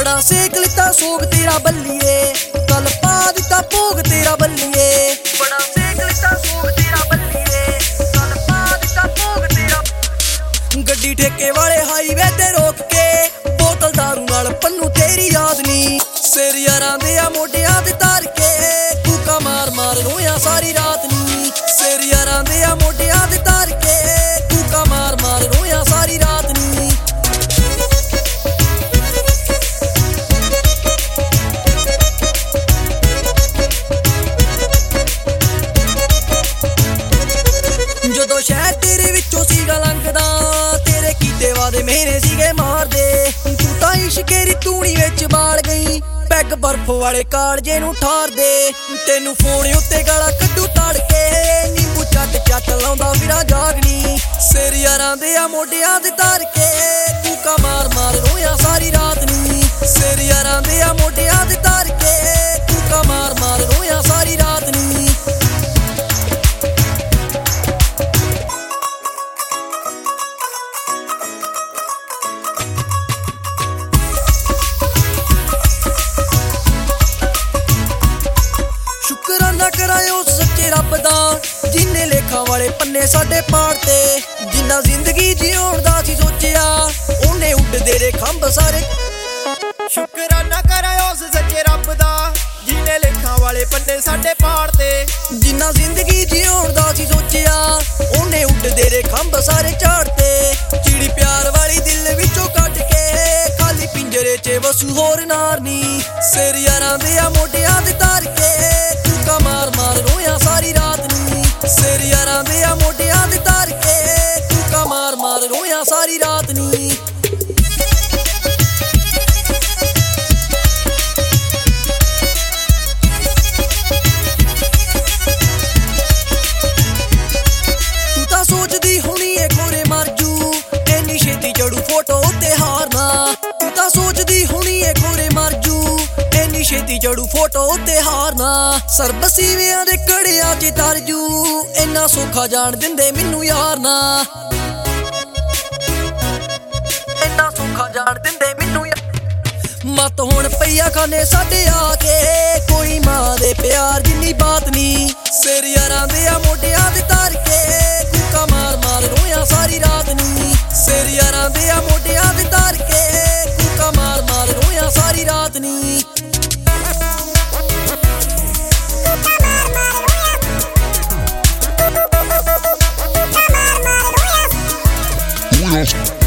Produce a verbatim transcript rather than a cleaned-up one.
बड़ा सेक लिता सोग तेरा बल्लिए, कल पा दिता भोग तेरा बल्लिए। बड़ा सेक लिता सोग तेरा बल्लिए, कल पा दिता भोग तेरा। गड्डी ठेके वाले हाईवे ते रोक के, बोतल दारू नाल पन्नू तेरी याद नी। सिर यारां दे आ मोढियां ते तार के, कूका मार मार रोया सारी रात नी। सिर यारां दे आ मोढियां ते तार के, कूका मार मार रोया सारी रात नी। ਜਦੋਂ ਸ਼ਹਿਰ ਤੇਰੇ ਵਿੱਚੋਂ ਸੀਗਾ ਲੰਘਦਾ, ਤੇਰੇ ਕੀਤੇ ਵਾਦੇ ਮੇਰੇ ਸੀਗੇ ਮਾਰਦੇ। ਤੂੰ ਤਾਂ ਇਸ਼ਕੇ ਦੀ ਤੂਣੀ ਵਿੱਚ ਬਾਲ ਗਈ, ਪੈਗ ਬਰਫ ਵਾਲੇ ਕਾਲਜੇ ਨੂੰ ਠਾਰਦੇ। ਤੈਨੂੰ ਫੋਨ ਉੱਤੇ ਗਾਲਾਂ ਕੱਢੂ ਤੜ ਕੇ, ਨੀਂਬੂ ਚੱਟ ਚੱਟ ਲਾਉਂਦਾ ਫਿਰਾਂ ਜਾਗਣੀ। ਸਿਰ ਯਾਰਾਂ ਦੇ ਆ ਮੋਢਿਆਂ ਤੇ ਧਰ ਕੇ, ਕੂਕਾ ਮਾਰ ਮਾਰ ਰੋਇਆ ਸਾਰੀ ਰਾਤ ਨੀ। ਸਿਰ ਯਾਰਾਂ ਦੇ ਆ ਮੋਢਿਆਂ ਤੇ ਧਰ ਕੇ, ਕੂਕਾ ਮਾਰ ਮਾਰ ਰੋਇਆ ਸਾਰੀ ਰਾਤ ਨੀ। शुकराना कराए उस सच्चे रब दा, जिन्ने लेखा वाले पन्ने साडे पाड़ते। जिन्ना जिंदगी जीउण दा सी सोचिया, ओने उड्डदे रे खंभ सारे। शुकराना कराए उस सच्चे रब दा, जिन्ने लेखा वाले पन्ने साडे पाड़ते। जिन्ना जिंदगी जीउण दा सी सोचिया, ओने उड्डदे रे खंभ सारे झाड़ते। चिड़ी प्यार वाली दिल विचों कट के, खाली पिंजरे च वसू होर नारनी। सिर यारां दे आ मोढियां ते धर के, कूका मार मार रोया सारी रात नी। सिर यारां दे आ मोढियां ते धर के, कूका मार मार रोया सारी रात नी। तू तां सोचदी होनी ए गोरे मर जू, एनी छेती चढ़ू फोटो उत्ते हारना। तू तां सोचदी होनी ए गोरे मर जू, एनी छेती चढ़ू फोटो उत्ते हारना। सरबसीवियां दे कड़ियां च तरजू, इन्ना सौखा जान दिंदे मैनू यार ना। इन्ना सौखा जान दिंदे मैनू यार। मत हुण पईया खाने साडे आके, कोई मां दे प्यार जिन्नी बात नी। सिर यारां दे आ मोढियां ते धर के, कूका मार मार रोया सारी रात नी। सिर यारां दे आ मोढियां ते धर के, कूका मार मार रोया सारी रात नी। Yes.